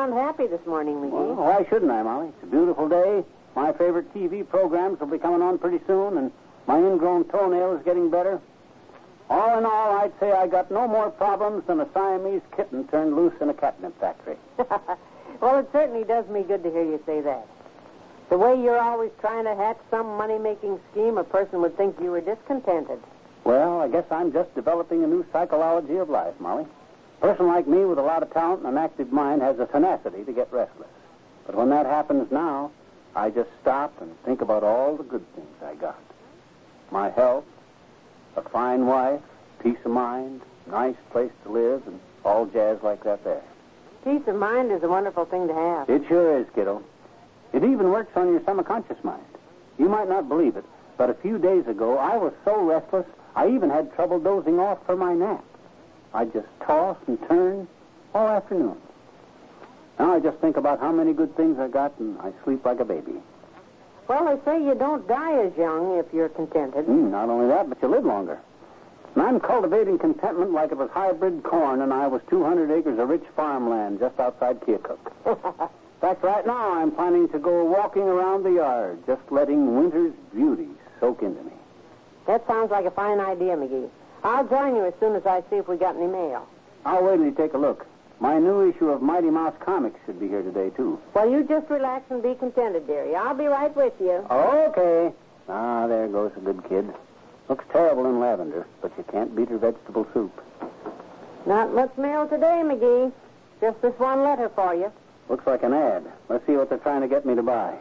sound happy this morning, McGee. Well, why shouldn't I, Molly? It's a beautiful day. My favorite TV programs will be coming on pretty soon, and my ingrown toenail is getting better. All in all, I'd say I got no more problems than a Siamese kitten turned loose in a catnip factory. Well, it certainly does me good to hear you say that. The way you're always trying to hatch some money-making scheme, a person would think you were discontented. Well, I guess I'm just developing a new psychology of life, Molly. A person like me with a lot of talent and an active mind has a tenacity to get restless. But when that happens now, I just stop and think about all the good things I got. My health, a fine wife, peace of mind, nice place to live, and all jazz like that there. Peace of mind is a wonderful thing to have. It sure is, kiddo. It even works on your subconscious mind. You might not believe it, but a few days ago, I was so restless, I even had trouble dozing off for my nap. I'd just toss and turn all afternoon. Now I just think about how many good things I got, and I sleep like a baby. Well, they say you don't die as young if you're contented. Not only that, but you live longer. And I'm cultivating contentment like it was hybrid corn and I was 200 acres of rich farmland just outside Keokuk. In fact, right now I'm planning to go walking around the yard, just letting winter's beauty soak into me. That sounds like a fine idea, McGee. I'll join you as soon as I see if we got any mail. I'll wait till you take a look. My new issue of Mighty Mouse Comics should be here today, too. Well, you just relax and be contented, dearie. I'll be right with you. Okay. Ah, there goes a good kid. Looks terrible in lavender, but you can't beat her vegetable soup. Not much mail today, McGee. Just this one letter for you. Looks like an ad. Let's see what they're trying to get me to buy.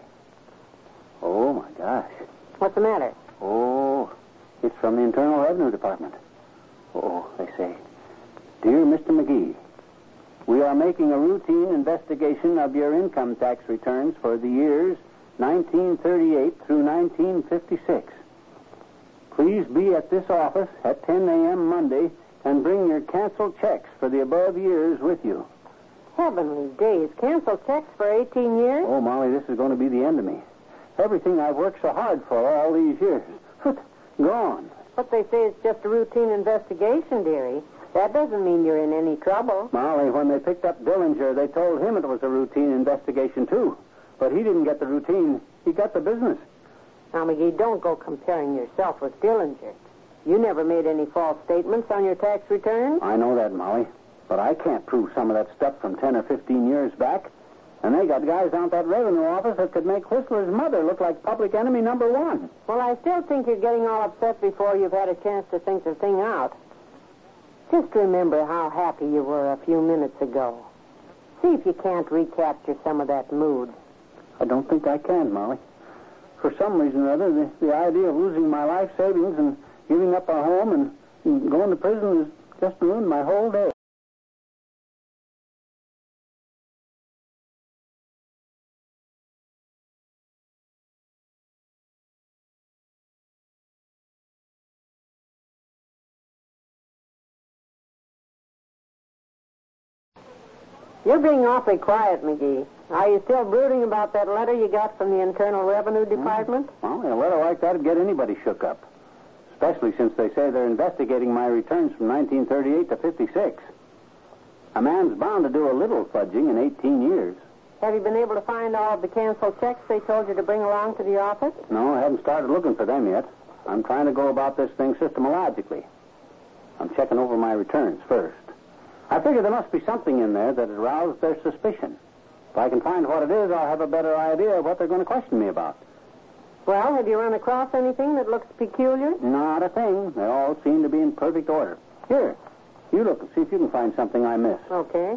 Oh, my gosh. What's the matter? Oh, it's from the Internal Revenue Department. Oh, they say, Dear Mr. McGee, we are making a routine investigation of your income tax returns for the years 1938 through 1956. Please be at this office at 10 a.m. Monday and bring your canceled checks for the above years with you. Heavenly days. Canceled checks for 18 years? Oh, Molly, this is going to be the end of me. Everything I've worked so hard for all these years. Gone. But they say it's just a routine investigation, dearie. That doesn't mean you're in any trouble. Molly, when they picked up Dillinger, they told him it was a routine investigation, too. But he didn't get the routine. He got the business. Now, McGee, don't go comparing yourself with Dillinger. You never made any false statements on your tax returns. I know that, Molly. But I can't prove some of that stuff from 10 or 15 years back. And they got guys out that revenue office that could make Whistler's mother look like public enemy number one. Well, I still think you're getting all upset before you've had a chance to think the thing out. Just remember how happy you were a few minutes ago. See if you can't recapture some of that mood. I don't think I can, Molly. For some reason or other, the idea of losing my life savings and giving up our home and going to prison has just ruined my whole day. You're being awfully quiet, McGee. Are you still brooding about that letter you got from the Internal Revenue Department? Well, a letter like that would get anybody shook up. Especially since they say they're investigating my returns from 1938 to 56. A man's bound to do a little fudging in 18 years. Have you been able to find all of the canceled checks they told you to bring along to the office? No, I haven't started looking for them yet. I'm trying to go about this thing systematically. I'm checking over my returns first. I figure there must be something in there that aroused their suspicion. If I can find what it is, I'll have a better idea of what they're going to question me about. Well, have you run across anything that looks peculiar? Not a thing. They all seem to be in perfect order. Here, you look and see if you can find something I missed. Okay.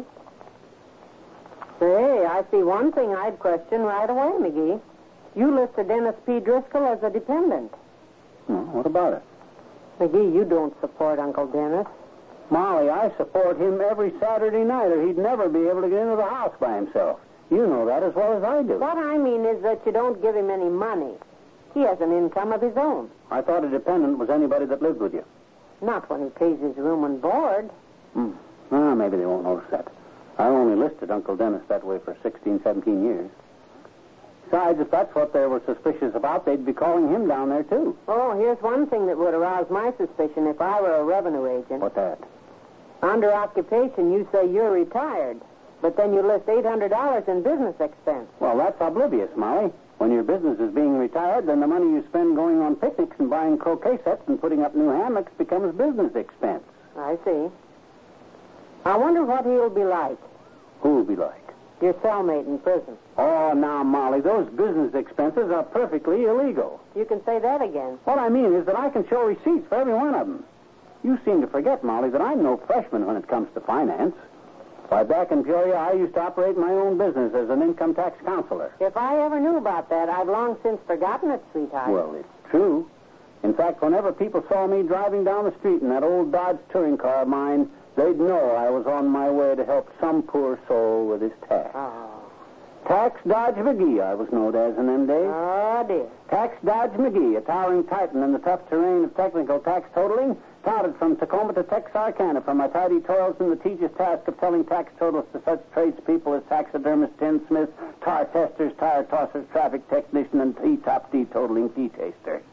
Say, I see one thing I'd question right away, McGee. You listed Dennis P. Driscoll as a dependent. Well, what about it? McGee, you don't support Uncle Dennis. Molly, I support him every Saturday night, or he'd never be able to get into the house by himself. You know that as well as I do. What I mean is that you don't give him any money. He has an income of his own. I thought a dependent was anybody that lived with you. Not when he pays his room and board. Well, maybe they won't notice that. I only listed Uncle Dennis that way for 16, 17 years. Besides, if that's what they were suspicious about, they'd be calling him down there, too. Oh, here's one thing that would arouse my suspicion if I were a revenue agent. What's that? Under occupation, you say you're retired. But then you list $800 in business expense. Well, that's oblivious, Molly. When your business is being retired, then the money you spend going on picnics and buying croquet sets and putting up new hammocks becomes business expense. I see. I wonder what he'll be like. Who'll be like? Your cellmate in prison. Oh, now, Molly, those business expenses are perfectly illegal. You can say that again. What I mean is that I can show receipts for every one of them. You seem to forget, Molly, that I'm no freshman when it comes to finance. Why, back in Peoria, I used to operate my own business as an income tax counselor. If I ever knew about that, I've long since forgotten it, sweetheart. Well, it's true. In fact, whenever people saw me driving down the street in that old Dodge touring car of mine, they'd know I was on my way to help some poor soul with his tax. Oh. Tax Dodge McGee, I was known as in them days. Oh, dear. Tax Dodge McGee, a towering titan in the tough terrain of technical tax totaling, touted from Tacoma to Texarkana for my tidy toils in the tedious task of telling tax totals to such tradespeople as taxidermists, tinsmiths, tar testers, tire tossers, traffic technician, and T-top totaling tea taster.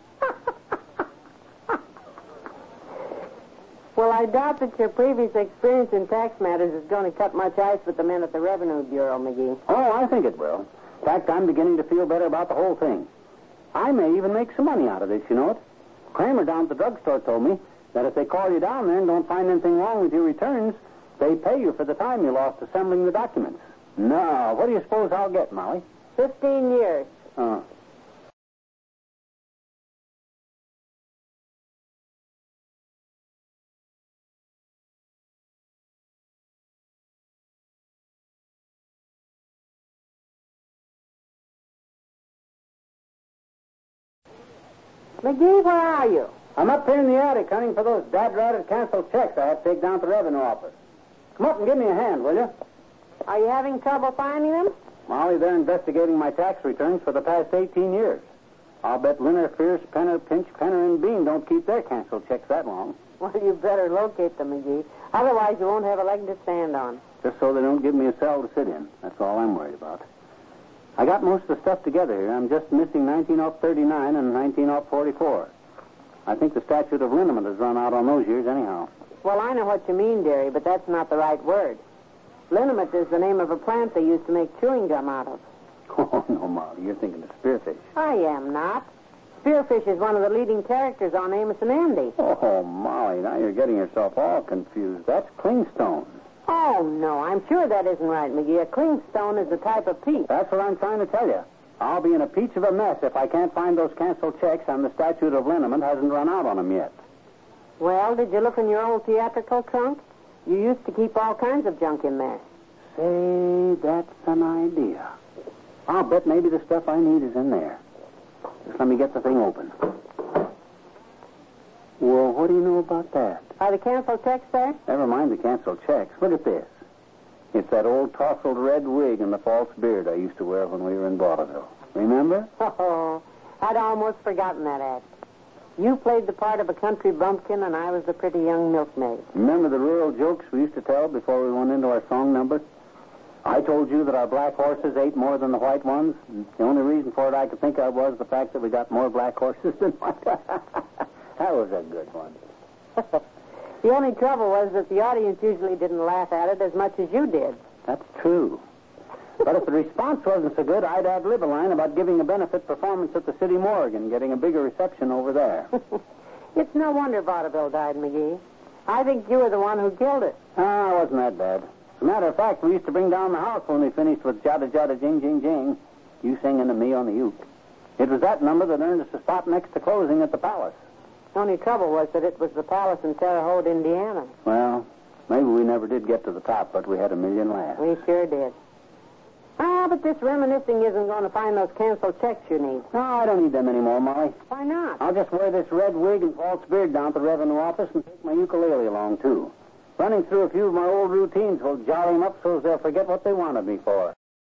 Well, I doubt that your previous experience in tax matters is going to cut much ice with the men at the Revenue Bureau, McGee. Oh, I think it will. In fact, I'm beginning to feel better about the whole thing. I may even make some money out of this, you know it. Kramer down at the drugstore told me that if they call you down there and don't find anything wrong with your returns, they pay you for the time you lost assembling the documents. Now, what do you suppose I'll get, Molly? 15 years. Oh. McGee, where are you? I'm up here in the attic hunting for those dad-ratted canceled checks I have to take down to the revenue office. Come up and give me a hand, will you? Are you having trouble finding them? Molly, they're investigating my tax returns for the past 18 years. I'll bet Linner, Fierce, Penner, Pinch, Penner, and Bean don't keep their canceled checks that long. Well, you better locate them, McGee. Otherwise, you won't have a leg to stand on. Just so they don't give me a cell to sit in. That's all I'm worried about. I got most of the stuff together here. I'm just missing 1939 and 1944. I think the statute of liniment has run out on those years anyhow. Well, I know what you mean, dearie, but that's not the right word. Liniment is the name of a plant they used to make chewing gum out of. Oh, no, Molly, you're thinking of spearfish. I am not. Spearfish is one of the leading characters on Amos and Andy. Oh, Molly, now you're getting yourself all confused. That's clingstone. Oh, no, I'm sure that isn't right, McGee. A clingstone is a type of peach. That's what I'm trying to tell you. I'll be in a peach of a mess if I can't find those canceled checks and the statute of liniment hasn't run out on them yet. Well, did you look in your old theatrical trunk? You used to keep all kinds of junk in there. Say, that's an idea. I'll bet maybe the stuff I need is in there. Just let me get the thing open. Well, what do you know about that? Are the canceled checks there? Never mind the canceled checks. Look at this. It's that old tousled red wig and the false beard I used to wear when we were in vaudeville. Remember? Oh, I'd almost forgotten that act. You played the part of a country bumpkin, and I was the pretty young milkmaid. Remember the rural jokes we used to tell before we went into our song number? I told you that our black horses ate more than the white ones. The only reason for it I could think of was the fact that we got more black horses than white. That was a good one. The only trouble was that the audience usually didn't laugh at it as much as you did. That's true. But if the response wasn't so good, I'd ad-lib a line about giving a benefit performance at the city morgue and getting a bigger reception over there. It's no wonder vaudeville died, McGee. I think you were the one who killed it. Ah, it wasn't that bad. As a matter of fact, we used to bring down the house when we finished with Jada Jada Jing Jing Jing. You singing to me on the uke. It was that number that earned us a spot next to closing at the Palace. The only trouble was that it was the Palace in Terre Haute, Indiana. Well, maybe we never did get to the top, but we had a million laughs. We sure did. Ah, but this reminiscing isn't going to find those canceled checks you need. No, I don't need them anymore, Molly. Why not? I'll just wear this red wig and false beard down to the revenue office and take my ukulele along, too. Running through a few of my old routines will jolly them up so as they'll forget what they wanted me for.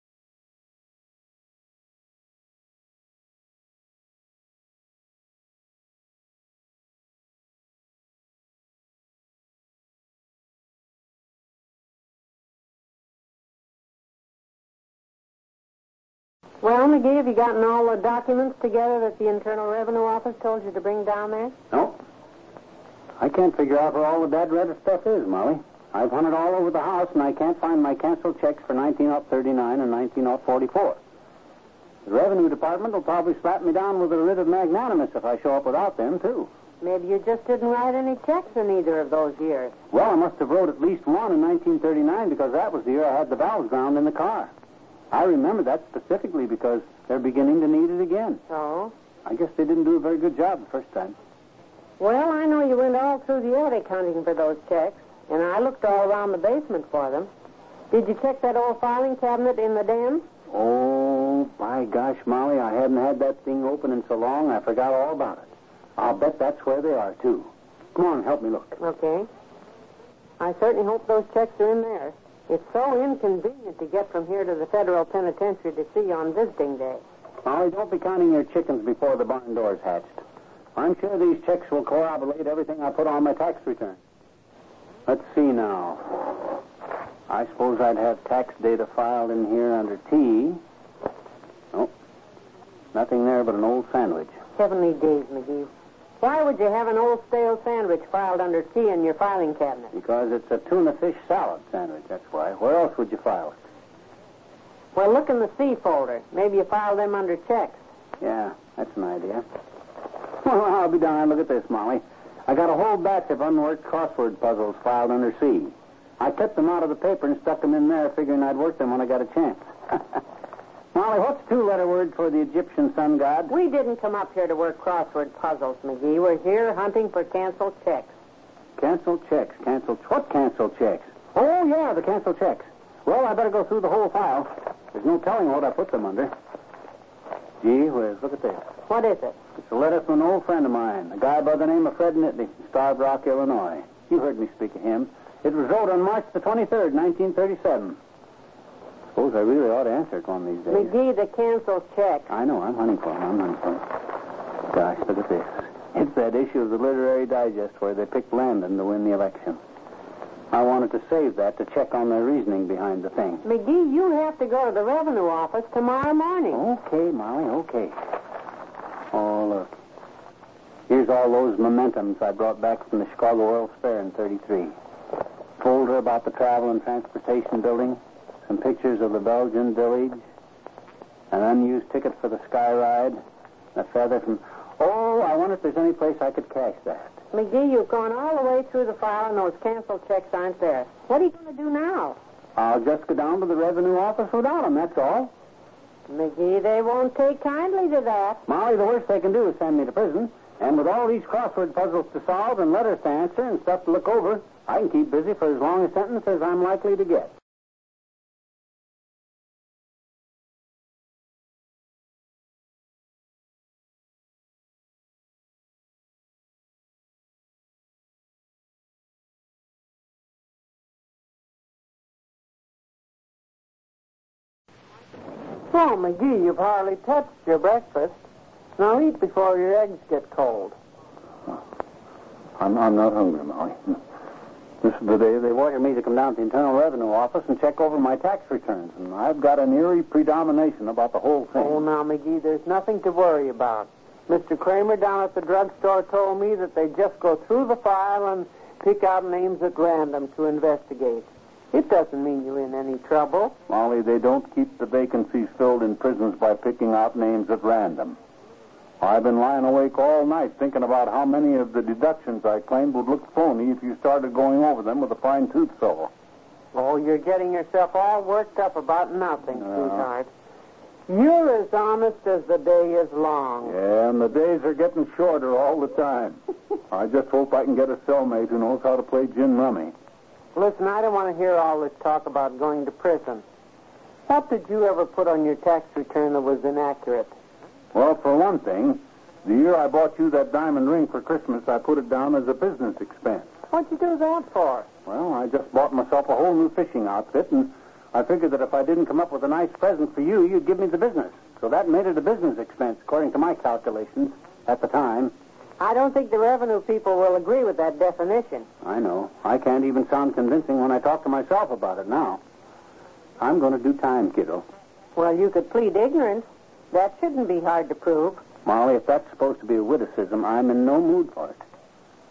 Well, McGee, have you gotten all the documents together that the Internal Revenue Office told you to bring down there? No. I can't figure out where all the dad-ratted stuff is, Molly. I've hunted all over the house, and I can't find my canceled checks for 1939 and 1944. The Revenue Department will probably slap me down with a writ of magnanimous if I show up without them, too. Maybe you just didn't write any checks in either of those years. Well, I must have wrote at least one in 1939 because that was the year I had the valves ground in the car. I remember that specifically because they're beginning to need it again. Oh? I guess they didn't do a very good job the first time. Well, I know you went all through the attic hunting for those checks, and I looked all around the basement for them. Did you check that old filing cabinet in the den? Oh, by gosh, Molly, I hadn't had that thing open in so long I forgot all about it. I'll bet that's where they are, too. Come on, help me look. Okay. I certainly hope those checks are in there. It's so inconvenient to get from here to the federal penitentiary to see you on visiting day. Molly, don't be counting your chickens before the barn door's hatched. I'm sure these checks will corroborate everything I put on my tax return. Let's see now. I suppose I'd have tax data filed in here under T. Nope. Nothing there but an old sandwich. Heavenly days, McGee. Why would you have an old stale sandwich filed under T in your filing cabinet? Because it's a tuna fish salad sandwich, that's why. Where else would you file it? Well, look in the C folder. Maybe you filed them under checks. Yeah, that's an idea. Well, I'll be darned. Look at this, Molly. I got a whole batch of unworked crossword puzzles filed under C. I kept them out of the paper and stuck them in there, figuring I'd work them when I got a chance. Molly, what's two-letter word for the Egyptian sun god? We didn't come up here to work crossword puzzles, McGee. We're here hunting for canceled checks. Canceled checks. What canceled checks? Oh, yeah, the canceled checks. Well, I better go through the whole file. There's no telling what I put them under. Gee whiz, look at this. What is it? It's a letter from an old friend of mine, a guy by the name of Fred Nitley, Starved Rock, Illinois. You heard me speak of him. It was wrote on March the 23rd, 1937. Suppose I really ought to answer it one of these days. McGee, the canceled check. I know. I'm hunting for him. Gosh, look at this. It's that issue of the Literary Digest where they picked Landon to win the election. I wanted to save that to check on their reasoning behind the thing. McGee, you have to go to the revenue office tomorrow morning. Okay, Molly, okay. Oh, look. Here's all those mementos I brought back from the Chicago World's Fair in 33. Folder about the Travel and Transportation Building. Some pictures of the Belgian village, an unused ticket for the Sky Ride, a feather from... Oh, I wonder if there's any place I could cash that. McGee, you've gone all the way through the file and those canceled checks aren't there. What are you going to do now? I'll just go down to the revenue office without them, that's all. McGee, they won't take kindly to that. Molly, the worst they can do is send me to prison. And with all these crossword puzzles to solve and letters to answer and stuff to look over, I can keep busy for as long a sentence as I'm likely to get. Oh, McGee, you've hardly touched your breakfast. Now eat before your eggs get cold. I'm not hungry, Molly. This is the day they wanted me to come down to the Internal Revenue Office and check over my tax returns, and I've got an eerie predomination about the whole thing. Oh, now, McGee, there's nothing to worry about. Mr. Kramer down at the drugstore told me that they just go through the file and pick out names at random to investigate. It doesn't mean you're in any trouble. Molly, they don't keep the vacancies filled in prisons by picking out names at random. I've been lying awake all night thinking about how many of the deductions I claimed would look phony if you started going over them with a fine-tooth saw. Oh, you're getting yourself all worked up about nothing, sweetheart. You're as honest as the day is long. Yeah, and the days are getting shorter all the time. I just hope I can get a cellmate who knows how to play gin rummy. Listen, I don't want to hear all this talk about going to prison. What did you ever put on your tax return that was inaccurate? Well, for one thing, the year I bought you that diamond ring for Christmas, I put it down as a business expense. What'd you do that for? Well, I just bought myself a whole new fishing outfit, and I figured that if I didn't come up with a nice present for you, you'd give me the business. So that made it a business expense, according to my calculations at the time. I don't think the revenue people will agree with that definition. I know. I can't even sound convincing when I talk to myself about it now. I'm going to do time, kiddo. Well, you could plead ignorance. That shouldn't be hard to prove. Molly, if that's supposed to be a witticism, I'm in no mood for it. When I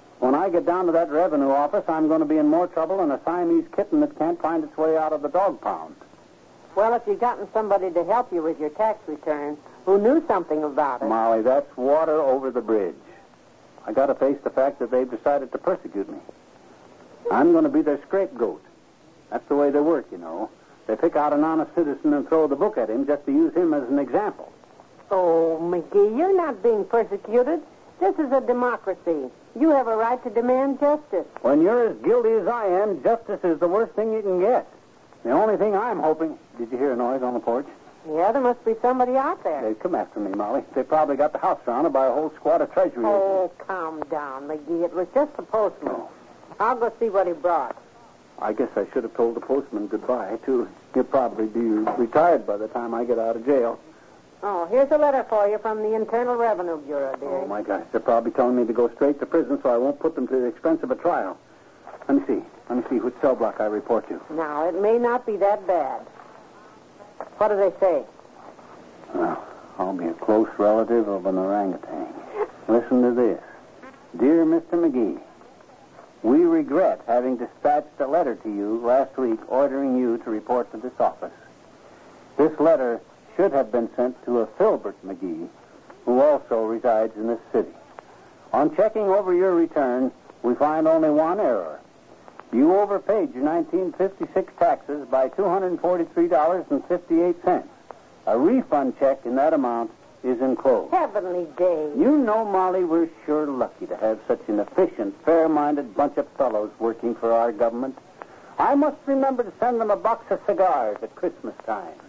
I get down to that revenue office, I'm going to be in more trouble than a Siamese kitten that can't find its way out of the dog pound. Well, if you'd gotten somebody to help you with your tax return who knew something about it... Molly, that's water over the bridge. I got to face the fact that they've decided to persecute me. I'm going to be their scapegoat. That's the way they work, you know. They pick out an honest citizen and throw the book at him just to use him as an example. Oh, McGee, you're not being persecuted. This is a democracy. You have a right to demand justice. When you're as guilty as I am, justice is the worst thing you can get. The only thing I'm hoping... Did you hear a noise on the porch? Yeah, there must be somebody out there. They've come after me, Molly. They probably got the house surrounded by a whole squad of treasury agents. Oh, calm down, McGee. It was just the postman. Oh. I'll go see what he brought. I guess I should have told the postman goodbye, too. He'll probably be retired by the time I get out of jail. Oh, here's a letter for you from the Internal Revenue Bureau, dear. Oh, my gosh. They're probably telling me to go straight to prison so I won't put them to the expense of a trial. Let me see which cell block I report to. Now, it may not be that bad. What do they say? Well, I'll be a close relative of an orangutan. Listen to this. Dear Mr. McGee, we regret having dispatched a letter to you last week ordering you to report to this office. This letter should have been sent to a Filbert McGee, who also resides in this city. On checking over your return, we find only one error. You overpaid your 1956 taxes by $243.58. A refund check in that amount is enclosed. Heavenly days. You know, Molly, we're sure lucky to have such an efficient, fair-minded bunch of fellows working for our government. I must remember to send them a box of cigars at Christmas time.